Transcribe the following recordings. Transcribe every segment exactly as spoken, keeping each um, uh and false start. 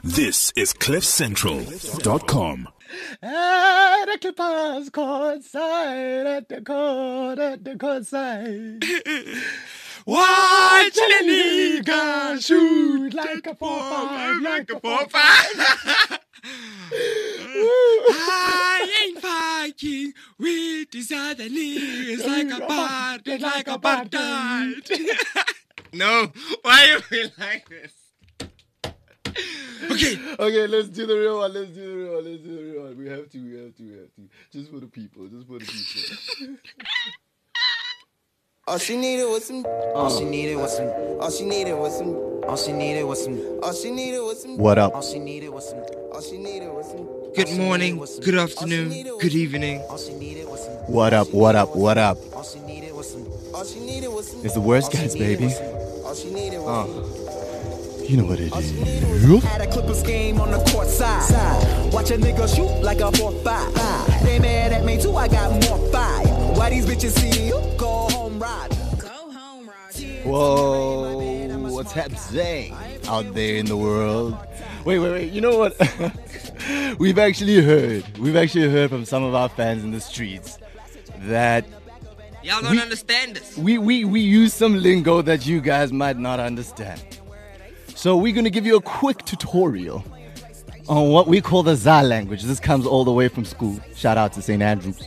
This is cliff central dot com. At the Clippers court side, at the court, at the court side. Watch the nigga shoot like a four five, like a four five. I ain't fighting with these other niggas like a bad, like a bad died. No, why you feel like this? Okay. Okay, let's do the real one. Let's do the real one. Let's do the real one. We have to, we have to, we have to. Just for the people. Just for the people. All she needed was some. All she needed was some. All she needed was some. All she needed was some. All she needed was some. What up? All she needed was some. All she needed was some. Good morning, good afternoon, good evening. All she needed was some. What up? What up? What up? All she needed was some. All she needed was some. It's the worst guys, baby. All she needed was some. You know what it is. Had a Clippers game on the court side. Watch a nigga shoot like a four five. They mad at me too, I got more fire. Why these bitches see you? Go home, ride. Go home, ride. Whoa, what's happening out there in the world? Wait, wait, wait, you know what? We've actually heard, we've actually heard from some of our fans in the streets that Y'all don't we, understand this. We, we, we use some lingo that you guys might not understand. So we're going to give you a quick tutorial on what we call the Za language. This comes all the way from school. Shout out to Saint Andrews.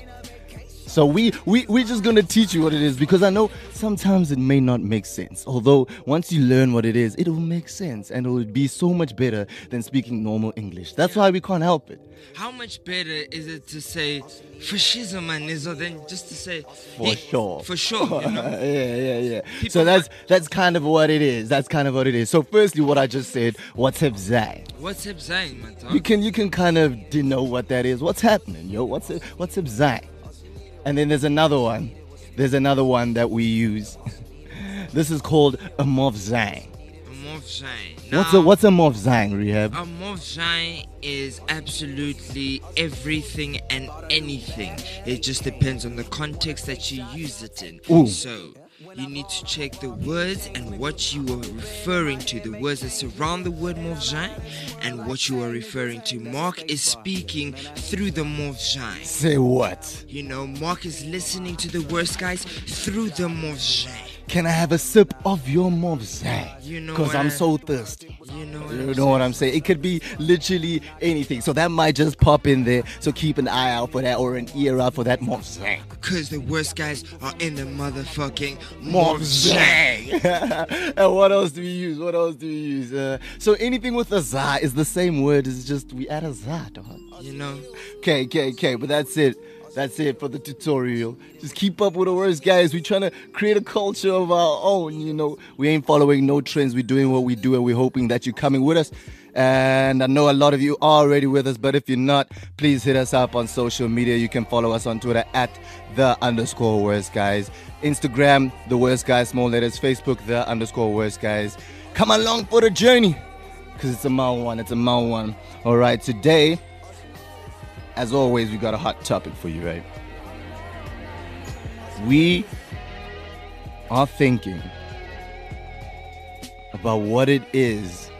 So we, we, we're just going to teach you what it is, because I know sometimes it may not make sense. Although once you learn what it is, it will make sense and it will be so much better than speaking normal English. That's why we can't help it. How much better is it to say fascism and Nizo than just to say For hey, sure. For sure, you know? yeah, yeah, yeah. People so that's might- that's kind of what it is. That's kind of what it is. So firstly, what I just said, what's up, Zai? What's up saying, man? You can you can kind of denote what that is. What's happening, yo? What's up, what's up, Zai? And then there's another one. There's another one that we use. This is called a morph zang. A morph shine. What's a what's a morph zang, Rehab? A morph shine is absolutely everything and anything. It just depends on the context that you use it in. Ooh. So you need to check the words and what you are referring to, the words that surround the word morphine and what you are referring to. Mark is speaking through the morphine. Say what? You know, Mark is listening to the worst guys through the morphine. Can I have a sip of your morph zang? You know Because what I'm I- so thirsty. You know what You I'm know what I'm saying? It could be literally anything. So that might just pop in there. So keep an eye out for that, or an ear out for that morph zang. Because the worst guys are in the motherfucking Morph morphine. zang. And what else do we use? What else do we use? Uh, so anything with a za is the same word. It's just we add a za, dog. You know? Okay, okay, okay. But that's it. That's it for the tutorial. Just keep up with the worst guys. We're trying to create a culture of our own, you know. We ain't following no trends. We're doing what we do, and we're hoping that you're coming with us. And I know a lot of you are already with us, but if you're not, please hit us up on social media. You can follow us on Twitter at the underscore worst guys. Instagram, the worst guys, small letters. Facebook, the underscore worst guys. Come along for the journey, because it's a mile one. It's a mile one. All right, today, as always, we got a hot topic for you, right? We are thinking about what it is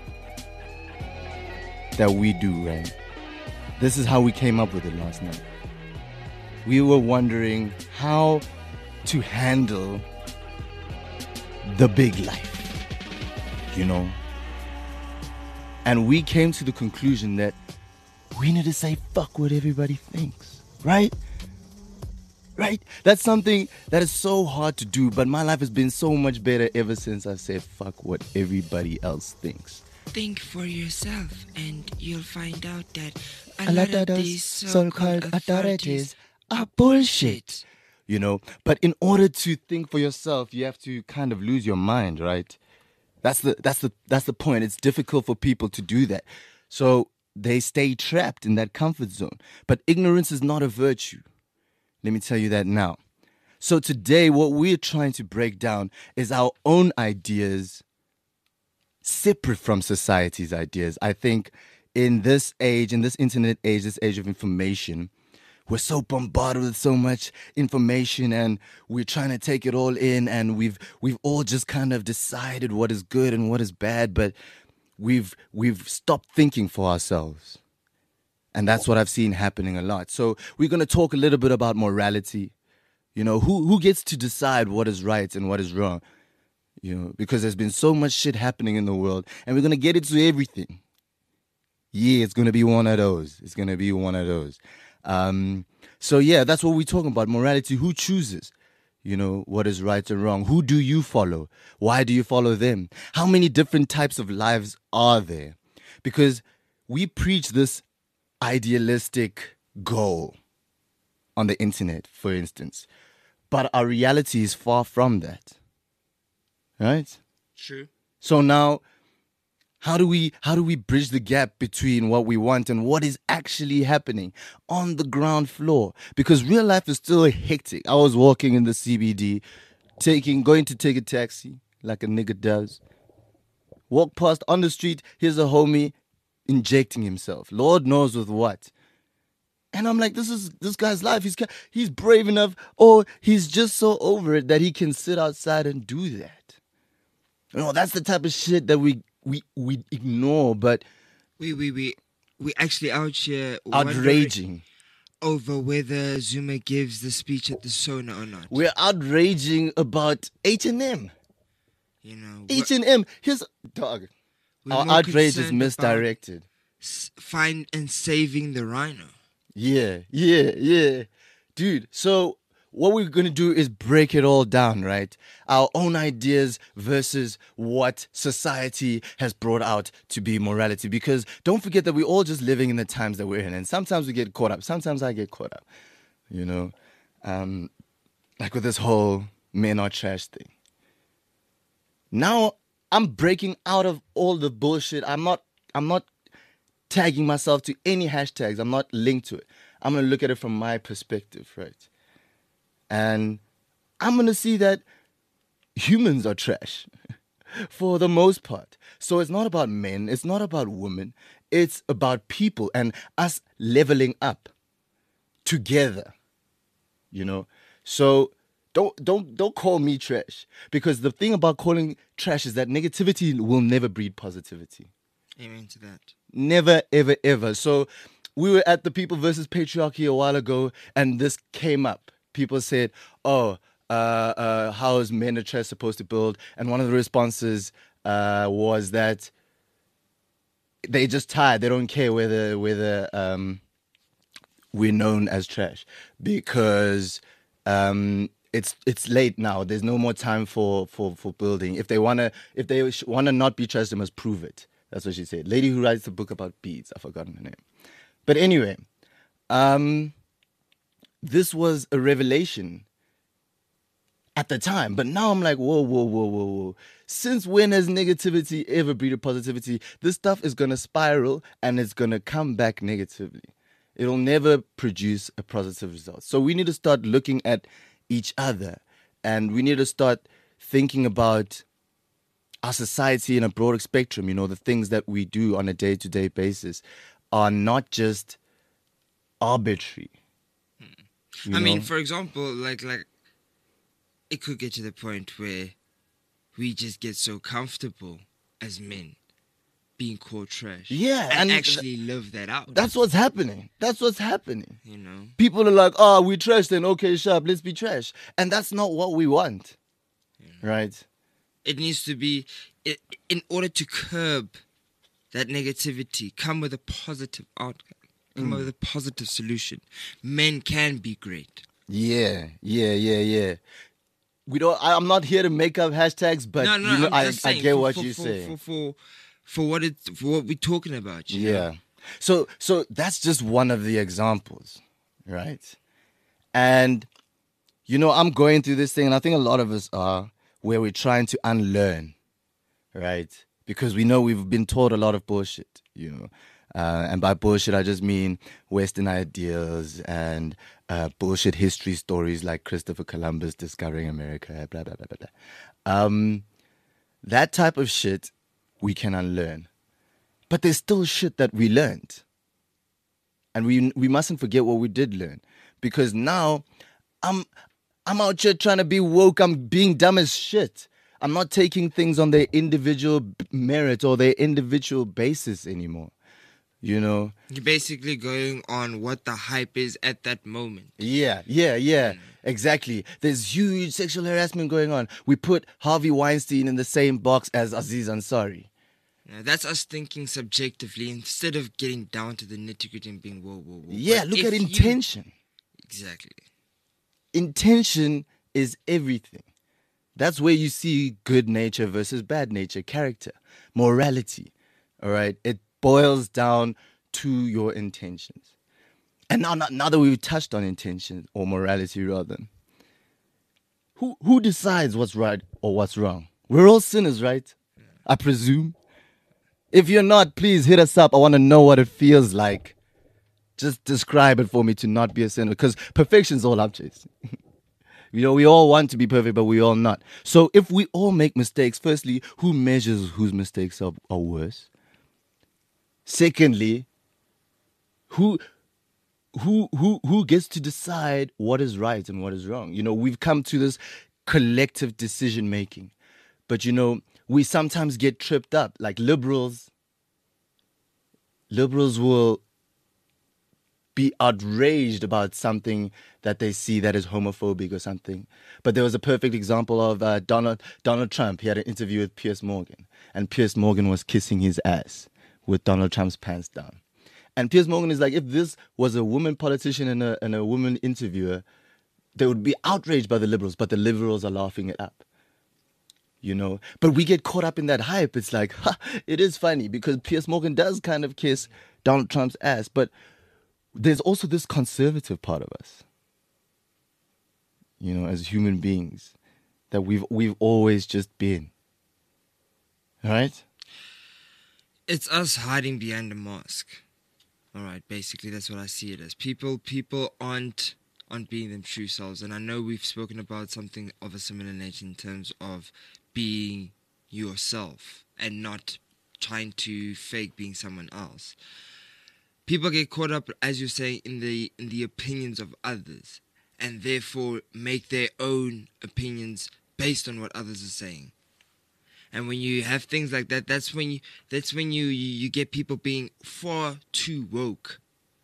that we do, right? This is how we came up with it last night. We were wondering how to handle the big life, you know? And we came to the conclusion that we need to say fuck what everybody thinks, right? Right? That's something that is so hard to do, but my life has been so much better ever since I've said fuck what everybody else thinks. Think for yourself and you'll find out that a, A lot of these so-called authorities are bullshit. You know, but in order to think for yourself, you have to kind of lose your mind, right? That's the that's the that's the point. It's difficult for people to do that. So they stay trapped in that comfort zone. But ignorance is not a virtue. Let me tell you that now. So today, what we're trying to break down is our own ideas separate from society's ideas. I think in this age, in this internet age, this age of information, we're so bombarded with so much information and we're trying to take it all in, and we've we've all just kind of decided what is good and what is bad, but we've we've stopped thinking for ourselves. And that's what I've seen happening a lot. So we're going to talk a little bit about morality. You know, who who gets to decide what is right and what is wrong? You know, because there's been so much shit happening in the world, and we're going to get into everything. Yeah, it's going to be one of those. It's going to be one of those. Um, so yeah, that's what we're talking about. Morality. Who chooses? You know, what is right and wrong? Who do you follow? Why do you follow them? How many different types of lives are there? Because we preach this idealistic goal on the internet, for instance. But our reality is far from that. Right? True. So now, how do we how do we bridge the gap between what we want and what is actually happening on the ground floor? Because real life is still hectic. I was walking in the C B D, taking going to take a taxi like a nigga does. Walk past on the street, here's a homie injecting himself. Lord knows with what. And I'm like, this is this guy's life. He's he's brave enough, or he's just so over it that he can sit outside and do that. You know, that's the type of shit that we we we ignore, but we we we we actually out here outraging over whether Zuma gives the speech at the Sona or not. We're outraging about H and M. You know, H and M. Here's dog. Our outrage is misdirected. Find and saving the rhino. Yeah, yeah, yeah. Dude, so what we're going to do is break it all down, right? Our own ideas versus what society has brought out to be morality. Because don't forget that we're all just living in the times that we're in. And sometimes we get caught up. Sometimes I get caught up, you know? Um, like with this whole men are trash thing. Now I'm breaking out of all the bullshit. I'm not, I'm not tagging myself to any hashtags. I'm not linked to it. I'm going to look at it from my perspective, right? And I'm going to see that humans are trash for the most part. So it's not about men. It's not about women. It's about people and us leveling up together, you know? So don't, don't, don't call me trash, because the thing about calling trash is that negativity will never breed positivity. Amen to that. Never, ever, ever. So we were at the People versus Patriarchy a while ago, and this came up. People said, oh, uh, uh, how is men are trash supposed to build? And one of the responses uh, was that they just tired. They don't care whether whether um, we're known as trash, because um, it's it's late now. There's no more time for for, for building. If they wanna if they wanna not be trash, they must prove it. That's what she said. Lady who writes the book about beads. I've forgotten her name. But anyway, um, this was a revelation at the time. But now I'm like, whoa, whoa, whoa, whoa, whoa. Since when has negativity ever breeded positivity? This stuff is going to spiral and it's going to come back negatively. It'll never produce a positive result. So we need to start looking at each other, and we need to start thinking about our society in a broader spectrum. You know, the things that we do on a day-to-day basis are not just arbitrary. I know? mean, for example, like like it could get to the point where we just get so comfortable as men being called trash. Yeah, and, and actually th- live that out. That's what's happening. That's what's happening. You know, people are like, "Oh, we trash, then okay, sharp, let's be trash," and that's not what we want, yeah. Right? It needs to be, in order to curb that negativity, come with a positive outcome, come mm. with a positive solution. Men can be great. Yeah, yeah, yeah, yeah. We don't. I, I'm not here to make up hashtags, but no, no, you know, I, I get for, what for, you're for, saying. For, for, for what it's for what we're talking about. You yeah. know? So so that's just one of the examples, right? And you know, I'm going through this thing, and I think a lot of us are, where we're trying to unlearn, right? Because we know we've been taught a lot of bullshit, you know. Uh, and by bullshit, I just mean Western ideals and uh, bullshit history stories like Christopher Columbus discovering America, blah, blah, blah, blah, blah. Um, that type of shit we can unlearn. But there's still shit that we learned. And we we mustn't forget what we did learn. Because now I'm I'm out here trying to be woke. I'm being dumb as shit. I'm not taking things on their individual b- merit or their individual basis anymore. You know? You're basically going on what the hype is at that moment. Yeah, yeah, yeah, exactly. There's huge sexual harassment going on. We put Harvey Weinstein in the same box as Aziz Ansari. Now, that's us thinking subjectively instead of getting down to the nitty-gritty and being whoa, whoa, whoa. Yeah, But look if at you- intention. Exactly. Intention is everything. That's where you see good nature versus bad nature, character, morality. All right? It boils down to your intentions. And now, now, now that we've touched on intention or morality rather, who who decides what's right or what's wrong? We're all sinners, right? I presume. If you're not, please hit us up. I want to know what it feels like. Just describe it for me to not be a sinner, because perfection's all I'm chasing. You know, we all want to be perfect, but we all not. So if we all make mistakes, firstly, who measures whose mistakes are, are worse? Secondly, who who who who gets to decide what is right and what is wrong? You know, we've come to this collective decision making. But you know, we sometimes get tripped up. Like liberals, liberals will be outraged about something that they see that is homophobic or something. But there was a perfect example of uh, Donald Donald Trump. He had an interview with Piers Morgan, and Piers Morgan was kissing his ass with Donald Trump's pants down. And Piers Morgan is like, if this was a woman politician and a, and a woman interviewer, they would be outraged by the liberals, but the liberals are laughing it up. You know, but we get caught up in that hype. It's like, ha, it is funny because Piers Morgan does kind of kiss Donald Trump's ass, but there's also this conservative part of us, you know, as human beings, that we've we've always just been. All right? It's us hiding behind a mask. All right, basically that's what I see it as. People, people aren't aren't being them true selves, and I know we've spoken about something of a similar nature in terms of being yourself and not trying to fake being someone else. People get caught up, as you say, in the in the opinions of others, and therefore make their own opinions based on what others are saying. And when you have things like that, that's when you that's when you, you, you get people being far too woke.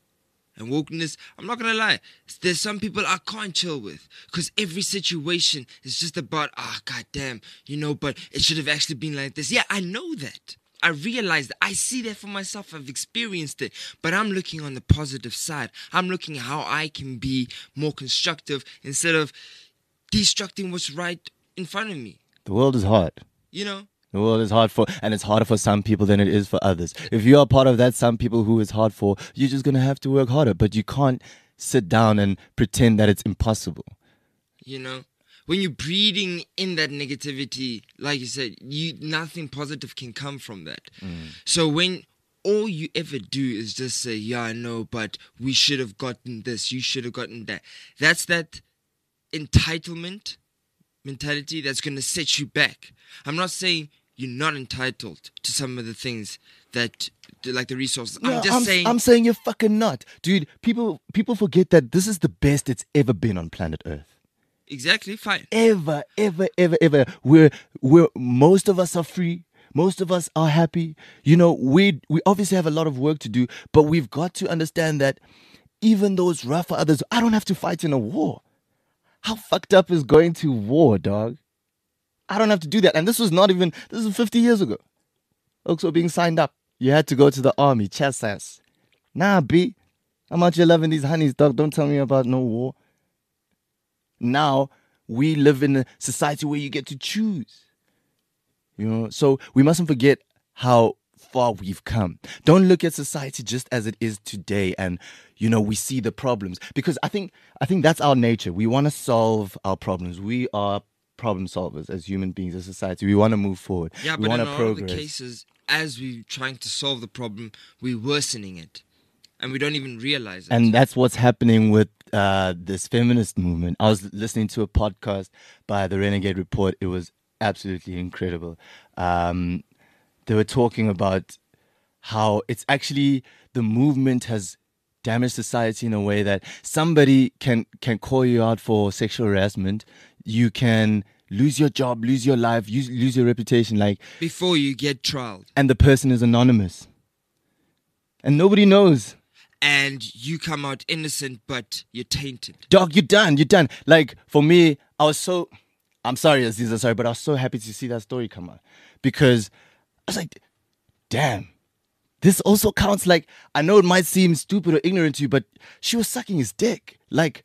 And wokeness, I'm not going to lie, there's some people I can't chill with. Because every situation is just about, ah, oh, goddamn, you know, but it should have actually been like this. Yeah, I know that. I realize that. I see that for myself. I've experienced it. But I'm looking on the positive side. I'm looking at how I can be more constructive instead of destructing what's right in front of me. The world is hard. You know? The world is hard for, and it's harder for some people than it is for others. If you are part of that some people who it's hard for, you're just going to have to work harder. But you can't sit down and pretend that it's impossible. You know? When you're breeding in that negativity, like you said, you nothing positive can come from that. Mm. So when all you ever do is just say, yeah, I know, but we should have gotten this, you should have gotten that. That's that entitlement mentality that's going to set you back. I'm not saying you're not entitled to some of the things that, like the resources. No, I'm just I'm, saying... I'm saying you're fucking not. Dude, people, people forget that this is the best it's ever been on planet Earth. Exactly, fine. Ever, ever, ever, ever. We're, we're, most of us are free. Most of us are happy. You know, we we obviously have a lot of work to do, but we've got to understand that even though it's rough for others, I don't have to fight in a war. How fucked up is going to war, dog? I don't have to do that. And this was not even, this was fifty years ago. Folks were being signed up. You had to go to the army, chest ass. Nah, B. I'm out here loving these honeys, dog. Don't tell me about no war. Now, we live in a society where you get to choose. You know, so we mustn't forget how far we've come. Don't look at society just as it is today and, you know, we see the problems. Because I think I think that's our nature. We want to solve our problems. We are problem solvers as human beings, as society. We want to move forward. Yeah, we but want in to all progress. of the cases, as we're trying to solve the problem, we're worsening it. And we don't even realize it. And that's what's happening with uh, this feminist movement. I was listening to a podcast by the Renegade Report. It was absolutely incredible. Um, they were talking about how it's actually the movement has damaged society in a way that somebody can, can call you out for sexual harassment. You can lose your job, lose your life, use, lose your reputation, like, Before you get trialed. and the person is anonymous. And nobody knows. And you come out innocent, but you're tainted. Dog, you're done, you're done. Like, for me, I was so, I'm sorry, Aziza, sorry, but I was so happy to see that story come out. Because I was like, damn, this also counts. Like, I know it might seem stupid or ignorant to you, but she was sucking his dick. Like,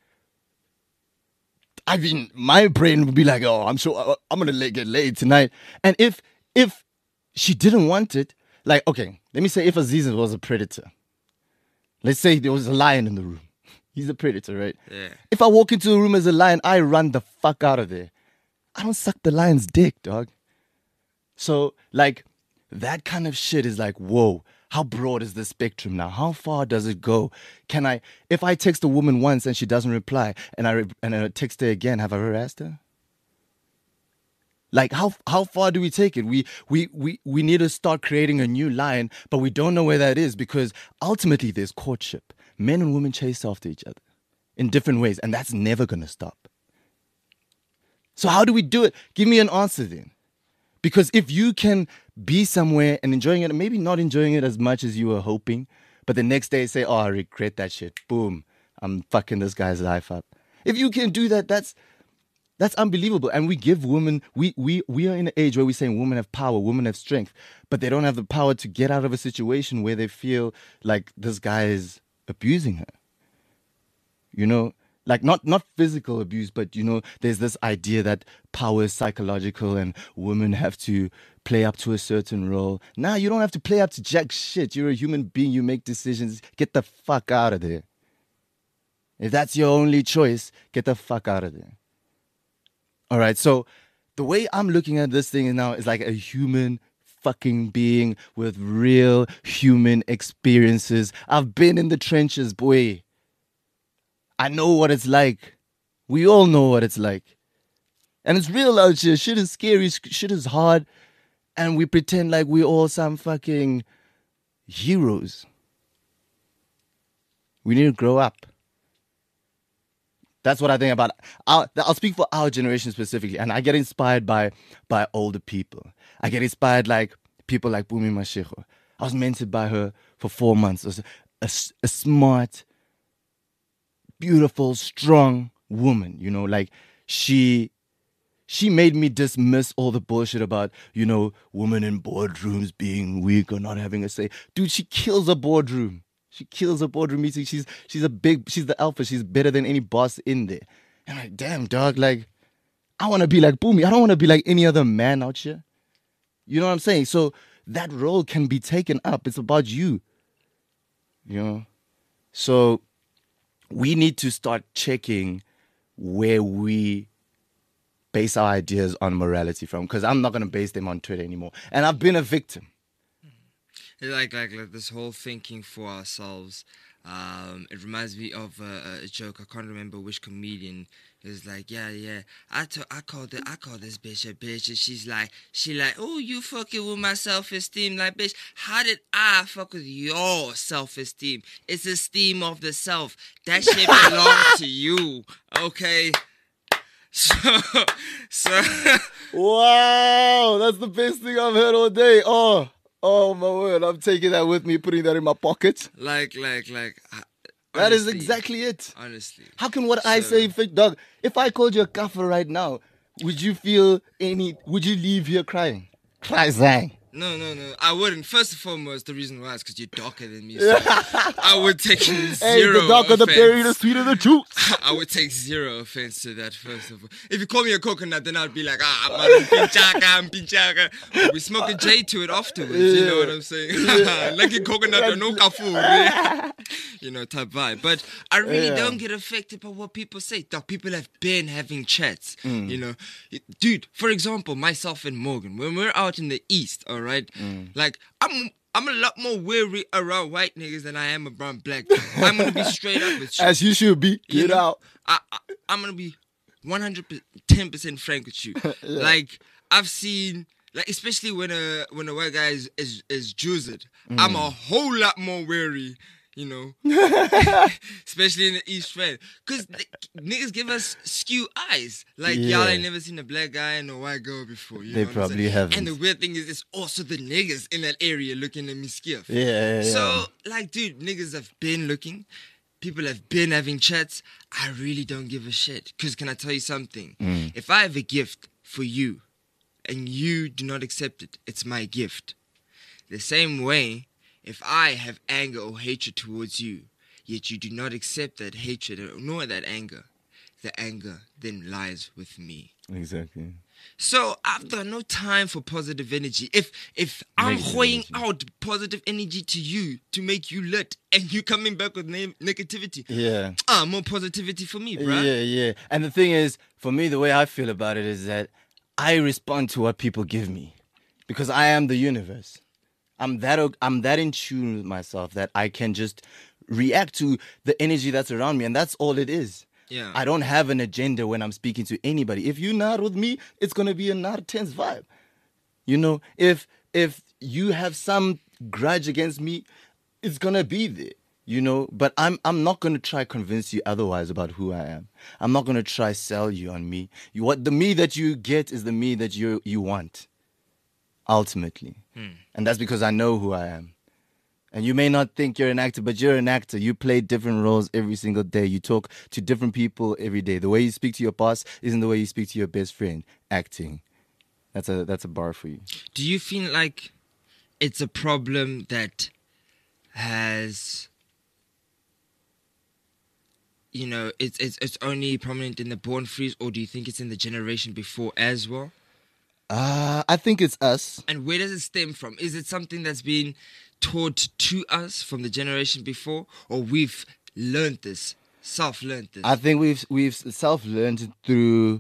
I mean, my brain would be like, oh, I'm sure I'm going to get laid tonight. And if, if she didn't want it, like, okay, let me say if Aziza was a predator. Let's say there was a lion in the room. He's a predator, right? Yeah. If I walk into a room as a lion, I run the fuck out of there. I don't suck the lion's dick, dog. So, like, that kind of shit is like, whoa, how broad is the spectrum now? How far does it go? Can I, if I text a woman once and she doesn't reply, and I re- and I text her again, have I harassed her? Like, how how far do we take it? We we we we need to start creating a new line, but we don't know where that is because ultimately there's courtship. Men and women chase after each other in different ways, and that's never gonna stop. So how do we do it? Give me an answer then. Because if you can be somewhere and enjoying it, maybe not enjoying it as much as you were hoping, but the next day say, oh, I regret that shit. Boom, I'm fucking this guy's life up. If you can do that, that's That's unbelievable. And we give women, we, we, we are in an age where we're saying women have power, women have strength, but they don't have the power to get out of a situation where they feel like this guy is abusing her. You know, like not, not physical abuse, but, you know, there's this idea that power is psychological and women have to play up to a certain role. Nah, you don't have to play up to jack shit. You're a human being. You make decisions. Get the fuck out of there. If that's your only choice, get the fuck out of there. All right, so the way I'm looking at this thing now is like a human fucking being with real human experiences. I've been in the trenches, boy. I know what it's like. We all know what it's like. And it's real out here. Shit is scary. Shit is hard. And we pretend like we're all some fucking heroes. We need to grow up. That's what I think about. Our, I'll speak for our generation specifically, and I get inspired by by older people. I get inspired like people like Bumi Mashego. I was mentored by her for four months. It was a, a, a smart, beautiful, strong woman. You know, like she she made me dismiss all the bullshit about, you know, women in boardrooms being weak or not having a say. Dude, she kills a boardroom. She kills a boardroom meeting. She's she's a big, she's the alpha. She's better than any boss in there. And I'm like, damn, dog, like, I want to be like Bumi. I don't want to be like any other man out here. You know what I'm saying? So that role can be taken up. It's about you. You know? So we need to start checking where we base our ideas on morality from. Because I'm not going to base them on Twitter anymore. And I've been a victim. Like, like, like this whole thinking for ourselves. Um, it reminds me of uh, a joke. I can't remember which comedian. It was like, yeah, yeah. I to- I called it. I call this bitch a bitch, and she's like, she like, oh, you fucking with my self-esteem, like, bitch. How did I fuck with your self-esteem? It's esteem of the self. That shit belongs to you, okay? So, so. Wow, that's the best thing I've heard all day. Oh. Oh my word, I'm taking that with me, putting that in my pocket. Like, like, like. Honestly, that is exactly it. Honestly. How can what so, I say fit, dog? If I called you a kafir right now, would you feel any, would you leave here crying? Cry, zang. No, no, no. I wouldn't. First and foremost, the reason why is because you're darker than me. So I would take zero Hey, the darker offense. the berry, the sweeter the juice. I would take zero offense to that, first of all. If you call me a coconut, then I'd be like, ah, I'm pinchaka, I'm pinchaka. But we smoke a J to it afterwards, yeah. You know what I'm saying? Yeah. Like a coconut or no kafu, yeah. You know, type vibe. But I really yeah. don't get affected by what people say. Dog, people have been having chats, mm. you know. Dude, for example, myself and Morgan, when we're out in the East, all right, mm. like, I'm... I'm a lot more weary around white niggas than I am around black people. I'm going to be straight up with you. As you should be. Get you know, out. I, I, I'm going to be one hundred ten percent frank with you. Yeah. Like, I've seen, like, especially when a when a white guy is, is, is juiced, mm. I'm a whole lot more weary. you know, especially in the East End, because niggas give us skew eyes. Like Yeah. y'all ain't never seen a black guy and a white girl before. You They know what I'm probably saying? haven't. And the weird thing is, it's also the niggas in that area looking at me skiff. Yeah, yeah, yeah. So, like, dude, niggas have been looking. People have been having chats. I really don't give a shit. Because can I tell you something? Mm. If I have a gift for you and you do not accept it, it's my gift. The same way, if I have anger or hatred towards you, yet you do not accept that hatred nor that anger, the anger then lies with me. Exactly. So I've got no time for positive energy. If if I'm Negative hoying energy. out positive energy to you to make you lit, and you coming back with ne- negativity, Yeah. ah, more positivity for me, bruh. Yeah, yeah. And the thing is, for me, the way I feel about it is that I respond to what people give me because I am the universe. I'm that o- I'm that in tune with myself that I can just react to the energy that's around me, and that's all it is. Yeah. I don't have an agenda when I'm speaking to anybody. If you're not with me, it's gonna be a not tense vibe. You know, if if you have some grudge against me, it's gonna be there. You know, but I'm I'm not gonna try convince you otherwise about who I am. I'm not gonna try sell you on me. You what the me that you get is the me that you you want. Ultimately, and that's because I know who I am. And you may not think you're an actor, but you're an actor. You play different roles every single day. You talk to different people every day. The way you speak to your boss isn't the way you speak to your best friend. Acting. That's a that's a bar for you. Do you feel like it's a problem that has, you know, it's it's it's only prominent in the Born Frees, or do you think it's in the generation before as well? Uh, I think it's us. And where does it stem from? Is it something that's been taught to us from the generation before, or we've learned this, self-learned this? I think we've we've self-learned it through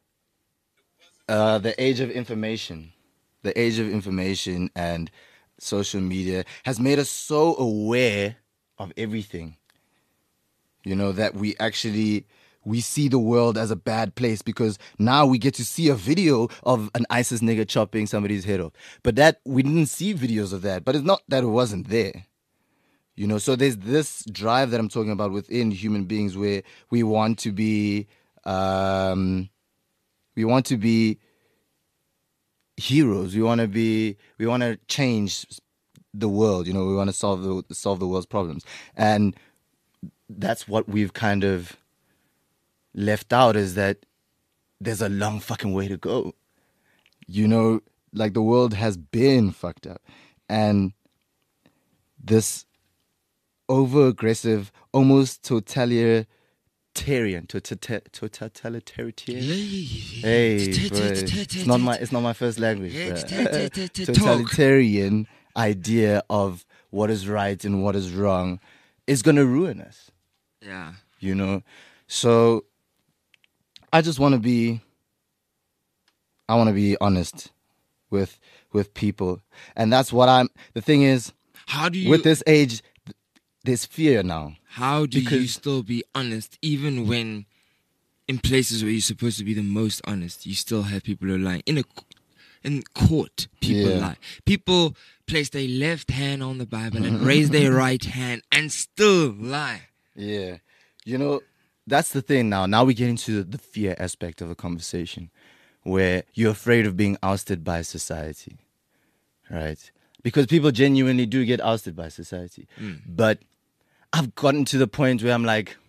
uh, the age of information. The age of information and social media has made us so aware of everything. You know, that we actually we see the world as a bad place because now we get to see a video of an ISIS nigga chopping somebody's head off. But that we didn't see videos of that. But it's not that it wasn't there. You know, so there's this drive that I'm talking about within human beings where we want to be, um, we want to be heroes. We want to be, we want to change the world. You know, we want to solve the solve the world's problems, and that's what we've kind of left out, is that there's a long fucking way to go. You know, like the world has been fucked up, and this over-aggressive, almost totalitarian, tota- totalitarian. Yeah, yeah, yeah. Hey, T- bro, t- t- t- it's not t- my it's not my first language. Yeah, bro. t- t- t- t- talk. Totalitarian idea of what is right and what is wrong is gonna ruin us. Yeah. You know, so I just want to be. I want to be honest with with people, and that's what I'm. The thing is, How do you with this age, th- there's fear now. How do you because- still be honest, even when in places where you're supposed to be the most honest, you still have people who are lying? In a c- in court, people Yeah. lie. People place their left hand on the Bible and raise their right hand and still lie. Yeah. You know, that's the thing now. Now we get into the fear aspect of the conversation where you're afraid of being ousted by society, right? Because people genuinely do get ousted by society. But I've gotten to the point where I'm like,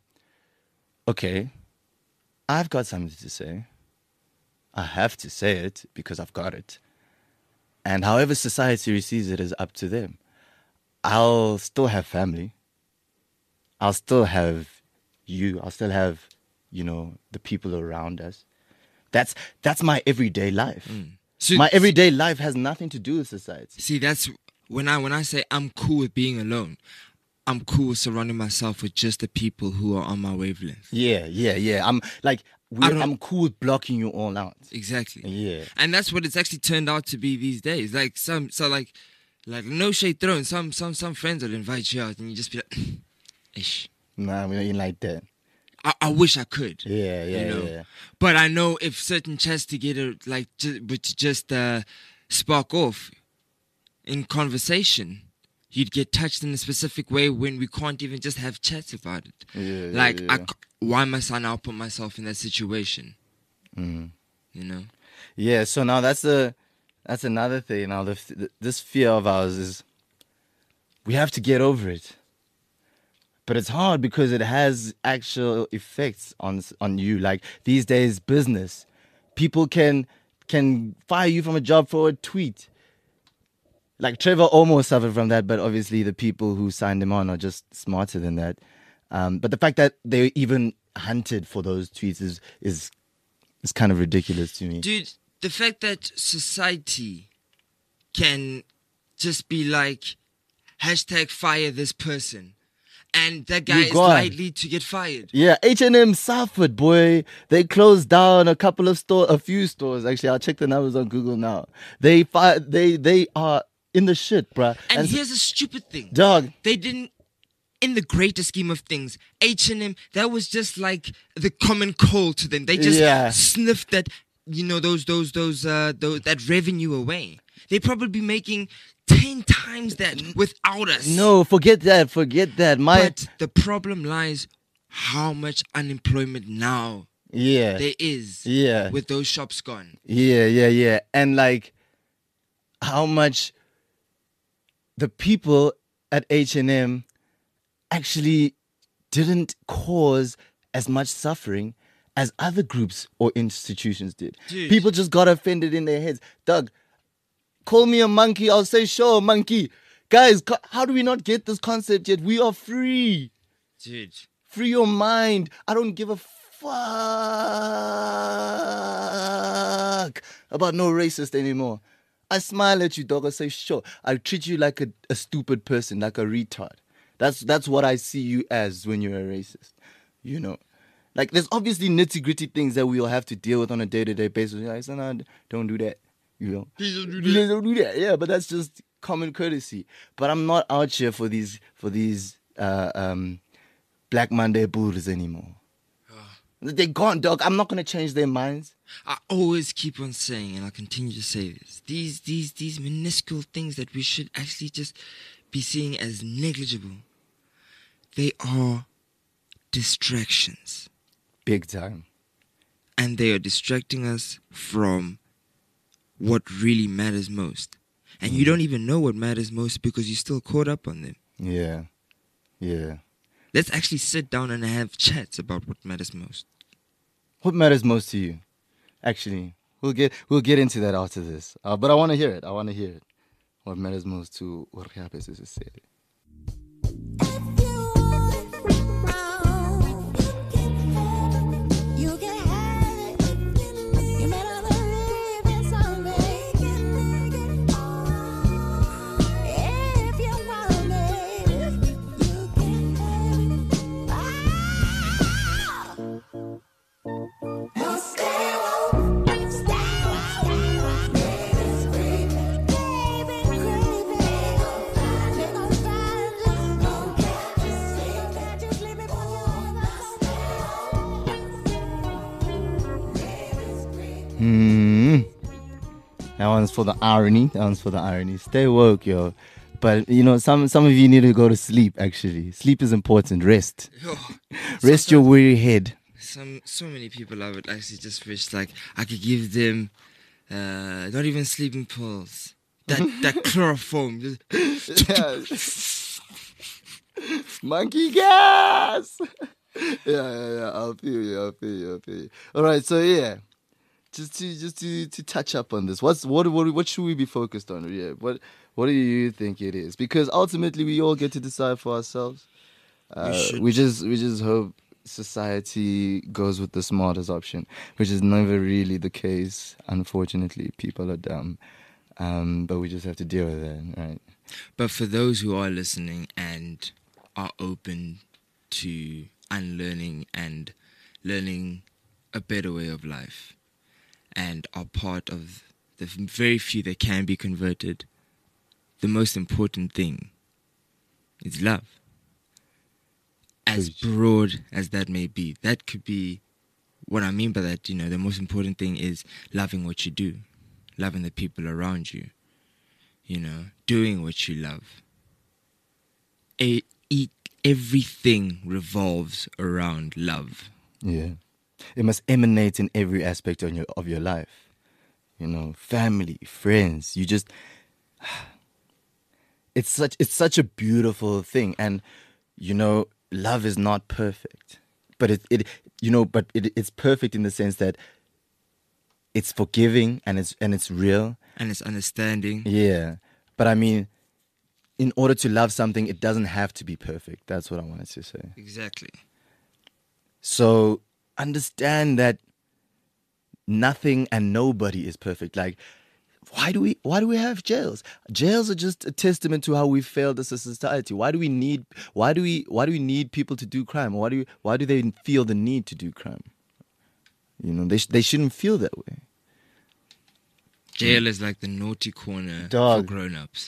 okay, I've got something to say. I have to say it because I've got it. And however society receives it is up to them. I'll still have family. I'll still have you. I'll still have, you know, the people around us. That's that's my everyday life. So- My everyday life has nothing to do with society. See, that's when I when I say I'm cool with being alone. I'm cool with surrounding myself with just the people who are on my wavelength. Yeah, yeah, yeah. I'm like, we, I don't- I'm cool with blocking you all out. Exactly. Yeah. And that's what it's actually turned out to be these days. Like some, so like, like no shade thrown. Some, some, some friends will invite you out, and you just be like, "Ish." Nah, we ain't like that. I, I wish I could. Yeah, yeah, you know? yeah. But I know if certain chats together, like, ju- but to just uh, spark off in conversation, you'd get touched in a specific way when we can't even just have chats about it. Yeah, like, yeah, I yeah. c why must I now put myself in that situation? Mm. You know? Yeah, so now that's a that's another thing. Now the, the this fear of ours is we have to get over it, but it's hard because it has actual effects on s- on you. Like these days, business people can can fire you from a job for a tweet. Like Trevor almost suffered from that, but obviously the people who signed him on are just smarter than that. Um, but the fact that they even hunted for those tweets is is is kind of ridiculous to me. Dude, the fact that society can just be like, hashtag fire this person, and that guy You is gone. likely to get fired. Yeah, H and M suffered, boy. They closed down a couple of store, a few stores. Actually, I'll check the numbers on Google now. They fi- they they are in the shit, bruh. And, s- here's a stupid thing. dog. They didn't, in the greater scheme of things, H and M, that was just like the common cold to them. They just Yeah. sniffed that, you know, those, those, those, uh, those, that revenue away. They probably be making ten times that without us. No, forget that. Forget that. My But the problem lies how much unemployment now yeah, there is yeah, with those shops gone. yeah, yeah, yeah, and like how much the people at H and M actually didn't cause as much suffering as other groups or institutions did. Dude. People just got offended in their heads. Doug, call me a monkey, I'll say sure, monkey. Guys, co- how do we not get this concept yet? We are free. Dude. Free your mind. I don't give a fuck about no racist anymore. I smile at you, dog. I say, sure. I treat you like a, a stupid person, like a retard. That's that's what I see you as when you're a racist. You know, like there's obviously nitty gritty things that we all have to deal with on a day to day basis. You're like, so no, don't do that. You know, Please don't do that. Please don't do that. Yeah, but that's just common courtesy. But I'm not out here for these for these uh, um, Black Monday bulls anymore. They're gone, dog. I'm not gonna change their minds. I always keep on saying, and I'll continue to say this, these these these minuscule things that we should actually just be seeing as negligible, they are distractions. Big time. And they are distracting us from what really matters most. And you don't even know what matters most because you're still caught up on them. Yeah. Yeah. Let's actually sit down and have chats about what matters most. What matters most to you? Actually, we'll get we'll get into that after this. Uh, but I want to hear it. I want to hear it. What matters most to Urgiape Sisele? Hmm. That one's for the irony. That one's for the irony. Stay woke, yo. But you know, some some of you need to go to sleep. Actually, sleep is important. Rest. Rest your weary head. Some so many people I would actually just wish like I could give them uh, not even sleeping pills. That that chloroform. Yes. Monkey gas. yeah, yeah, yeah. I'll feel you. I'll feel you. I'll feel you. All right. So yeah, just to just to, to touch up on this. What's what what what should we be focused on? Yeah. What what do you think it is? Because ultimately we all get to decide for ourselves. Uh, should. we just we just hope society goes with the smartest option, which is never really the case. Unfortunately, people are dumb. Um, but we just have to deal with it, right? But for those who are listening and are open to unlearning and learning a better way of life and are part of the very few that can be converted, the most important thing is love. As broad as that may be, that could be what I mean by that. You know, the most important thing is loving what you do, loving the people around you, you know, doing what you love, a, e- everything revolves around love. Yeah. It must emanate in every aspect of your, of your life. You know, family, friends, you just... It's such it's such a beautiful thing. And, you know, love is not perfect. But it, it you know, but it, it's perfect in the sense that it's forgiving and it's and it's real. And it's understanding. Yeah. But I mean, in order to love something, it doesn't have to be perfect. That's what I wanted to say. Exactly. So understand that nothing and nobody is perfect. Like, why do we why do we have jails? Jails are just a testament to how we failed as a society. Why do we need why do we why do we need people to do crime? Why do we, why do they feel the need to do crime? You know, they sh- they shouldn't feel that way. Jail is like the naughty corner Dog. for grown-ups.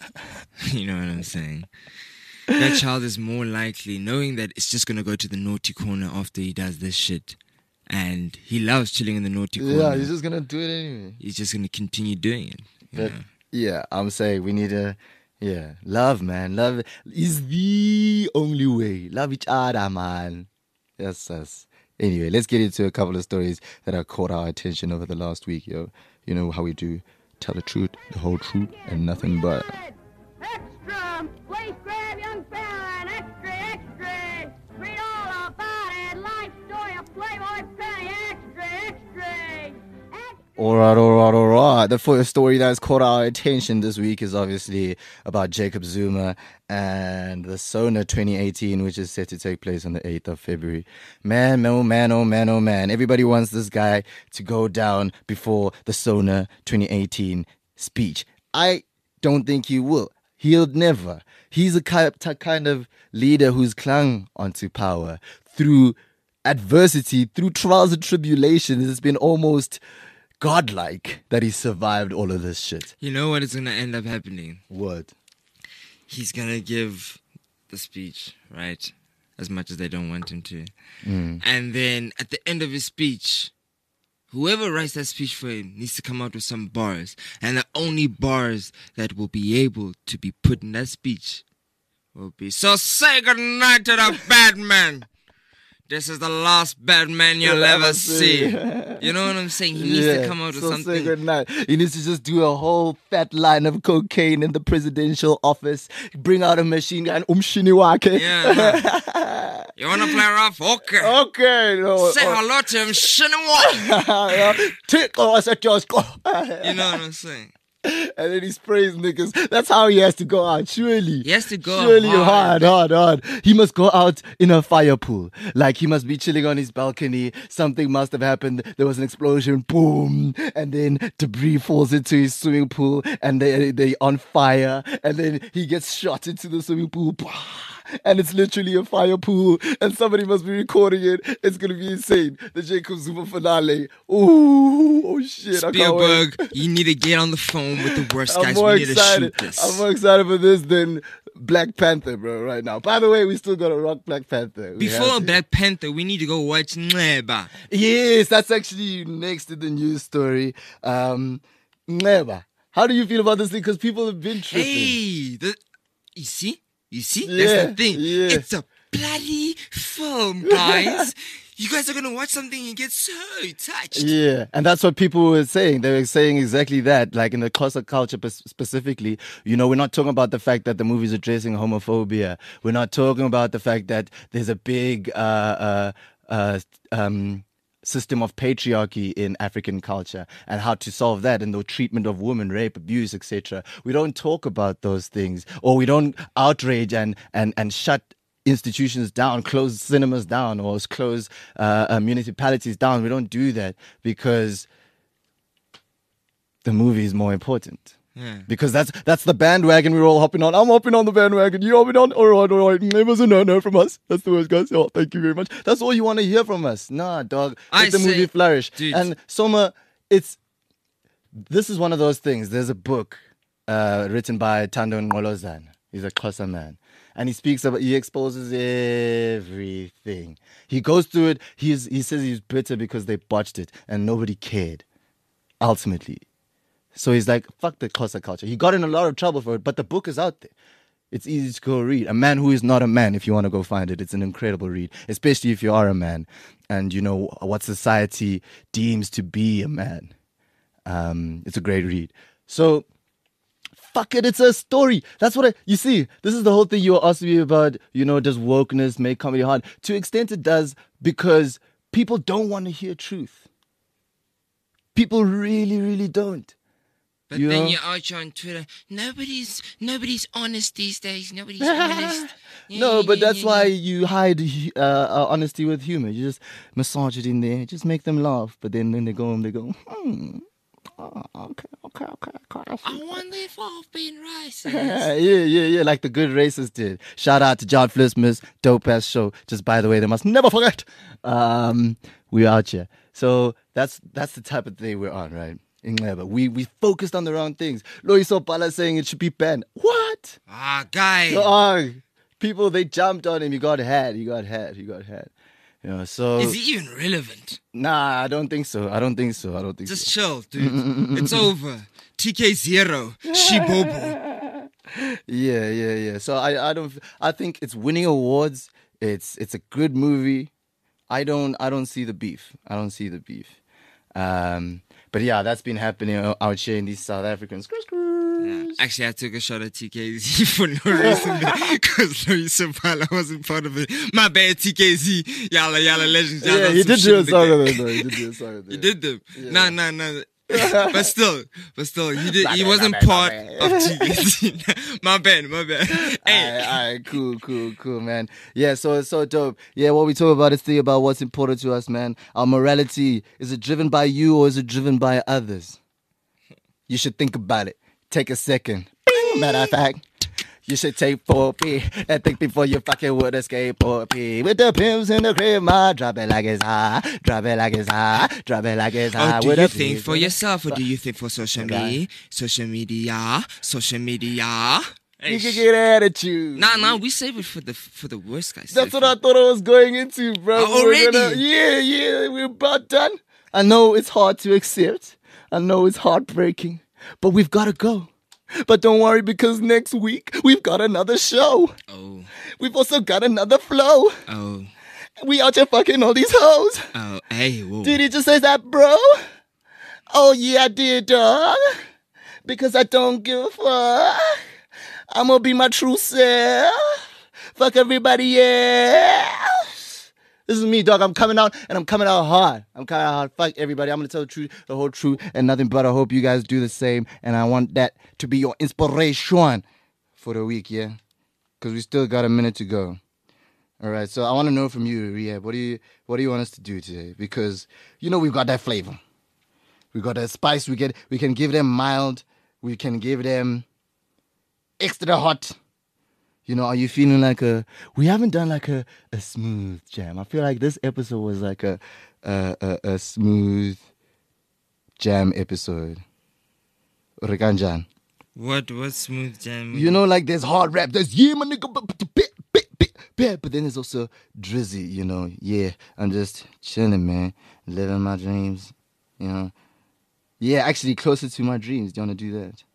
You know what I'm saying? That child is more likely, knowing that it's just going to go to the naughty corner after he does this shit. And he loves chilling in the naughty corner. Yeah, he's just gonna do it anyway. He's just going to continue doing it. you But know? yeah, I'm saying we need to, yeah, love, man. Love is the only way. Love each other, man. Yes, yes. Anyway, let's get into a couple of stories that have caught our attention over the last week, yo. You know how we do. Tell the truth, the whole truth, and nothing but. Extra! Please grab young fella and extra, extra! Read all about it. Life story of Playboy Penny. Extra, extra! Extra! Alright, alright, alright. The first story that has caught our attention this week is obviously about Jacob Zuma and the SONA twenty eighteen, which is set to take place on the eighth of February. Man, oh man, oh man, oh man. Everybody wants this guy to go down before the SONA twenty eighteen speech. I don't think he will. He'll never. He's a kind of leader who's clung onto power through adversity, through trials and tribulations. It's been almost godlike that he survived all of this shit. You know what is going to end up happening? What? He's going to give the speech, right? As much as they don't want him to. Mm. And then at the end of his speech, whoever writes that speech for him needs to come out with some bars. And the only bars that will be able to be put in that speech will be, so say goodnight to the bad man. This is the last bad man you'll You'll ever ever see. see. You know what I'm saying? He needs to come out with so something. Say goodnight. He needs to just do a whole fat line of cocaine in the presidential office. Bring out a machine gun. Umshini wake. Yeah. Man. You want to play rough? Okay. Okay. No, Say oh. hello to him. Shiniwa. Tickle us at your score. You know what I'm saying? And then he sprays niggas. That's how he has to go out, surely. He has to go surely hard. hard, hard, hard. He must go out in a fire pool. Like he must be chilling on his balcony. Something must have happened. There was an explosion, boom. And then debris falls into his swimming pool and they, they on fire. And then he gets shot into the swimming pool. And it's literally a fire pool. And somebody must be recording it. It's going to be insane. The Jacob Zuma finale. Ooh, oh shit. I can't wait. Spielberg, you need to get on the phone with the worst I'm guys. more We need excited. to shoot this. I'm more excited for this than Black Panther, bro, right now. By the way, we still got to rock Black Panther. We Before have to. Black Panther, we need to go watch Neba. Yes, that's actually next to the news story. Um, Neba, how do you feel about this thing? Because people have been tripping. Hey, the, you see? You see? Yeah, That's the thing. yeah. It's a bloody film, guys. You guys are going to watch something and get so touched. Yeah, and that's what people were saying. They were saying exactly that. Like in the Xhosa culture pers- specifically, you know, we're not talking about the fact that the movie's addressing homophobia. We're not talking about the fact that there's a big uh, uh, uh, um, system of patriarchy in African culture and how to solve that and the treatment of women, rape, abuse, et cetera. We don't talk about those things, or we don't outrage and and and shut institutions down, close cinemas down, or close uh, uh, municipalities down. We don't do that because the movie is more important. Yeah. Because that's that's the bandwagon we're all hopping on. I'm hopping on the bandwagon. You hopping on? All right, all right. Neighbors a no-no from us. That's the worst, guys. Oh, thank you very much. That's all you want to hear from us. Nah, dog. Let I the movie say- flourish. Dude. And Soma, it's... This is one of those things. There's a book uh, written by Tando Ngolozana. He's a Xhosa man. And he speaks about, he exposes everything. He goes through it. He's, he says he's bitter because they botched it and nobody cared, ultimately. So he's like, fuck the Xhosa culture. He got in a lot of trouble for it, but the book is out there. It's easy to go read. A Man Who Is Not a Man, if you want to go find it. It's an incredible read, especially if you are a man and you know what society deems to be a man. Um, it's a great read. So, fuck it, it's a story. That's what I, you see, this is the whole thing you were asking me about, you know, does wokeness make comedy hard? To an extent it does, because people don't want to hear truth. People really, really don't. But you then know? you're out on Twitter. Nobody's nobody's honest these days. Nobody's honest. Yeah, No, yeah, but yeah, that's yeah, why yeah. you hide uh, uh, honesty with humor. You just massage it in there, just make them laugh. But then when they go home, they go, hmm, oh, okay, okay, okay, okay. I see. I wonder if I've been racist. yeah, yeah, yeah, like the good racist did. Shout out to John Flismus, dope ass show. Just by the way, they must never forget. Um, we're out here. So that's that's the type of thing we're on, right? In Leba. We we focused on the wrong things. Loiso Pala saying it should be banned. What? Ah, guy. Oh, people, they jumped on him. He got had. He got had. He got had. You know, so Is he even relevant? nah, I don't think so. I don't think so. I don't think Just so. chill, dude. It's over. T K zero. Shibobo. Yeah, yeah, yeah. So I, I don't. I think it's winning awards. It's it's a good movie. I don't I don't see the beef. I don't see the beef. Um, but yeah, that's been happening out here in these South Africans. Yeah. Actually, I took a shot at T K Z for no reason because Loiso Pala wasn't part of it. My bad, T K Z. Yalla, yalla, legends. Y'all Yeah, done he some did shit do a in the song game. of it though. He did do a song of it. You did them. Yeah. Nah, nah, nah. but still, but still, he did. My He bad, wasn't my bad, my part bad. of T K Z. my bad, my bad. Hey, Alright, alright, cool, cool, cool, man. Yeah, so it's so dope. Yeah, what we talk about is the about what's important to us, man. Our morality, is it driven by you or is it driven by others? You should think about it. Take a second. Bing, matter of fact. You should take four P and think before you fucking with a skateboard P. With the pimps in the crib, ma, drop it like it's hot, drop it like it's hot, drop it like it's hot. oh, do with you a think P. for yourself or do you think for social Okay. media? Social media, social media. Hey, You can sh- get attitude. Nah, nah, we save it for the for the worst guys. That's what I thought I was going into, bro. Oh, We're already? yeah, yeah, we're about done. I know it's hard to accept. I know it's heartbreaking, but we've got to go. But don't worry, because next week we've got another show. Oh, We've also got another flow. oh, We out here fucking all these hoes. oh. Hey, whoa. Did he just say that, bro? Oh, yeah, I did, dog. Because I don't give a fuck. I'm gonna be my true self. Fuck everybody else. This is me, dog. I'm coming out, and I'm coming out hard. I'm coming out hard. Fuck everybody. I'm gonna tell the truth, the whole truth, and nothing but. I hope you guys do the same, and I want that to be your inspiration for the week, yeah? Because we still got a minute to go. All right, so I want to know from you, Rehab, what do you what do you want us to do today? Because you know we've got that flavor, we got that spice. We get we can give them mild, we can give them extra hot. You know, are you feeling like a? We haven't done like a, a smooth jam. I feel like this episode was like a a, a, a smooth jam episode. Rekanjan. What? What smooth jam? You know, like there's hard rap, there's yeah, my nigga, but, but, but, but, but, but then there's also drizzy, you know. Yeah, I'm just chilling, man, living my dreams, you know. Yeah, actually closer to my dreams. Do you want to do that?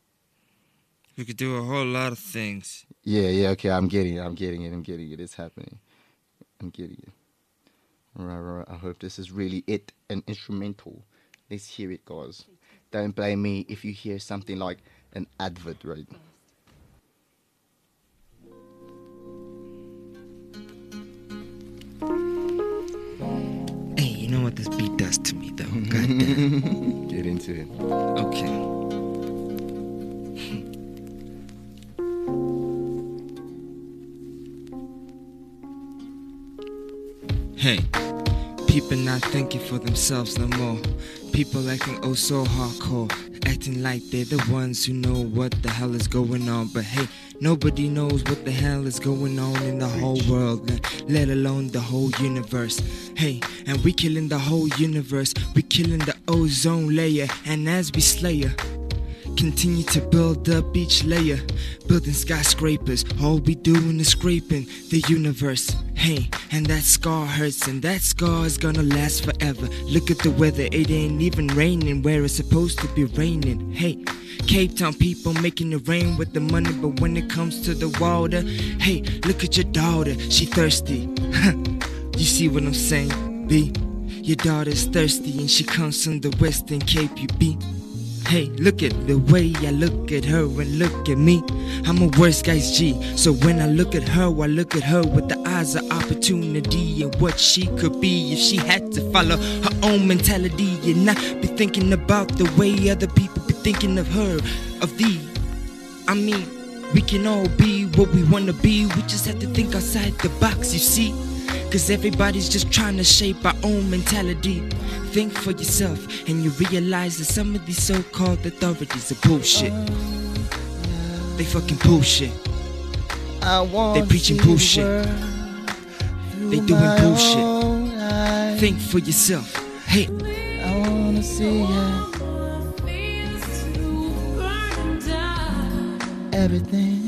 We could do a whole lot of things. Yeah, yeah, okay, I'm getting it, I'm getting it, I'm getting it, it's happening. I'm getting it. All right, all right, I hope this is really it, an instrumental. Let's hear it, guys. Don't blame me if you hear something like an advert, right? Hey, you know what this beat does to me, though? Goddamn. Get into it. Okay. Hey, people not thinking for themselves no more. People acting oh so hardcore, acting like they're the ones who know what the hell is going on. But hey, nobody knows what the hell is going on in the whole world, let alone the whole universe. Hey, and we killing the whole universe, we killing the ozone layer, and as we slay her, Continue to build up each layer, building skyscrapers. All we doing is scraping the universe. Hey, and that scar hurts, and that scar is gonna last forever. Look at the weather, it ain't even raining where it's supposed to be raining. Hey, Cape Town people making it rain with the money, but when it comes to the water, hey, look at your daughter, she thirsty. You see what I'm saying, B? Your daughter's thirsty and she comes from the Western Cape, you be. Hey, look at the way I look at her and look at me. I'm a worst guy's G, so when I look at her, I look at her with the eyes of opportunity and what she could be if she had to follow her own mentality and not be thinking about the way other people be thinking of her, of thee. I mean, we can all be what we wanna be, we just have to think outside the box, you see. Cause everybody's just trying to shape our own mentality. Think for yourself and you realize that some of these so-called authorities are bullshit. They fucking bullshit. They preaching bullshit. They doing bullshit. Think for yourself. Hey, I wanna see it. Everything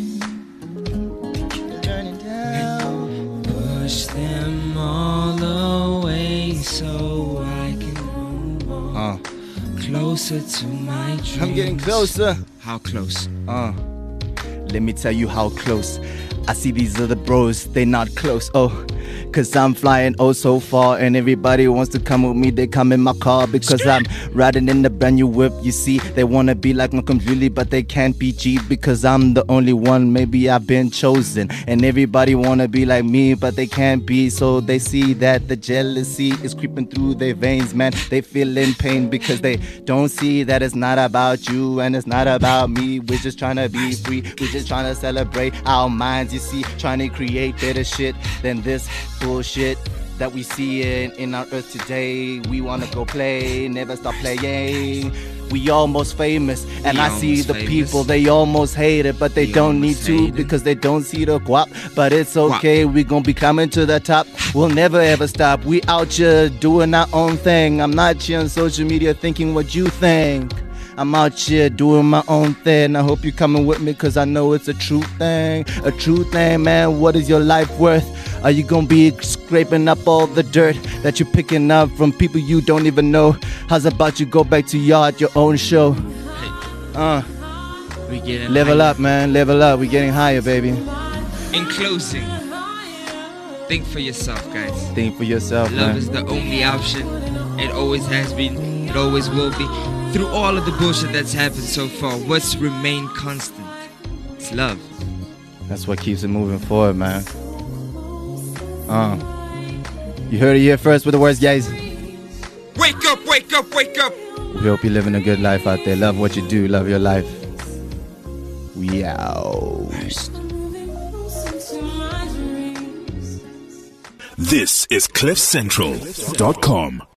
turning down. push them all away so I can move on Uh, closer to my dreams. I'm getting closer. How close? Uh, let me tell you how close. I see these other bros, they not close. Oh, cause I'm flying oh so far, and everybody wants to come with me. They come in my car because I'm riding in the brand new whip. You see, they wanna be like me completely, but they can't be cheap because I'm the only one. Maybe I've been chosen, and everybody wanna be like me, but they can't be. So they see that the jealousy is creeping through their veins, man. They feel in pain because they don't see that it's not about you and it's not about me. We're just trying to be free. We're just trying to celebrate our minds, you see, trying to create better shit than this bullshit that we see in, in our earth today. We wanna go play, never stop playing. We almost famous, and We I see almost the famous. people, they almost hate it, but they We don't need almost to hate it. because they don't see the guap. But it's okay, we gonna be coming to the top. We'll never ever stop. We out here doing our own thing. I'm not here on social media thinking what you think. I'm out here doing my own thing. I hope you're coming with me cause I know it's a true thing. A true thing, man. What is your life worth? Are you gonna be scraping up all the dirt that you're picking up from people you don't even know? How's about you go back to yard, your own show? Uh, We get level up, man. Level up. We're getting higher, baby. In closing, think for yourself, guys. Think for yourself, Love man. is the only option. It always has been. It always will be. Through all of the bullshit that's happened so far, what's remained constant? It's love. That's what keeps it moving forward, man. Uh, you heard it here first with the words, guys. Wake up, wake up, wake up! We hope you're living a good life out there. Love what you do. Love your life. We out. This is cliff central dot com.